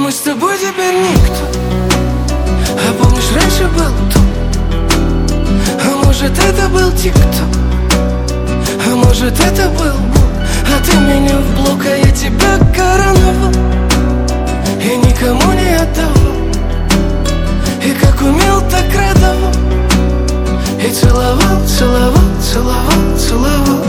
мы с тобой теперь никто. А помнишь, раньше был тут? А может, это был тик-ток? А может, это был Бог? А ты меня в блок, а я тебя короновал и никому не отдавал. И как умел, так радовал. И целовал, целовал, целовал, целовал.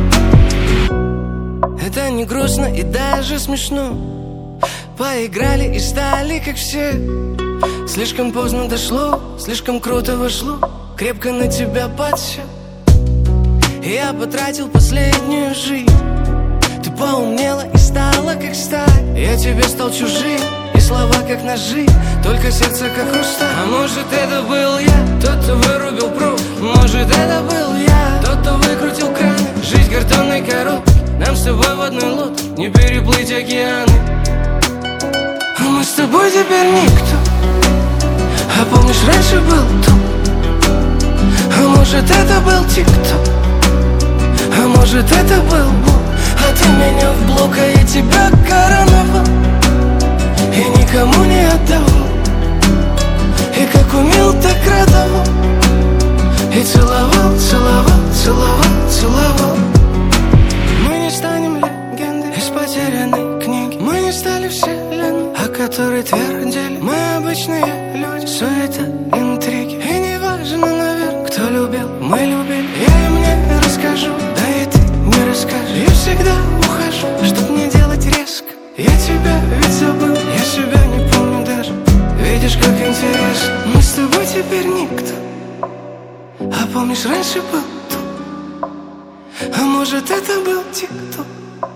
Это не грустно и даже смешно. Поиграли и стали как все. Слишком поздно дошло, слишком круто вошло. Крепко на тебя подсел. Я потратил последнюю жизнь. Ты поумнела и стала как сталь. Я тебе стал чужим, и слова как ножи, только сердце как хрусталь. А может, это был я, тот, кто вырубил провод. Может, это был я, тот, кто выкрутил краны. Жизнь картонной коробки, нам с тобой в одной лодке не переплыть океаны. А мы с тобой теперь никто. А помнишь, раньше был тут? А может, это был тик-ток? А может, это был Бог? А ты меня в блок, а я тебя короновал и никому не отдавал. И как умел, так радовал. И целовал, целовал, целовал, целовал. Мы не станем легендой из потерянной книги. Мы не стали вселенной, о которой твердили. Мы обычные люди, суета, интриги. И не важно, наверное, кто любил, мы любили. Я им не расскажу, да и ты не расскажешь. Я всегда ухожу, чтоб не делать резко. Я тебя ведь забыл, я себя не помню даже. Видишь, как интересно. Мы с тобой теперь никто. А помнишь, раньше был тут? А может, это был тик-ток?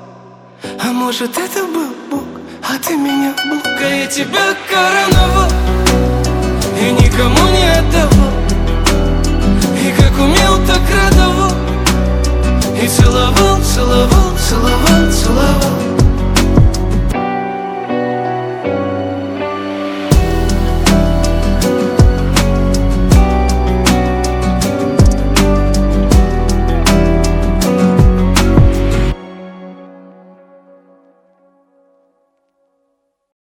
А может, это был Бог? А ты меня в блок, а я тебя короновал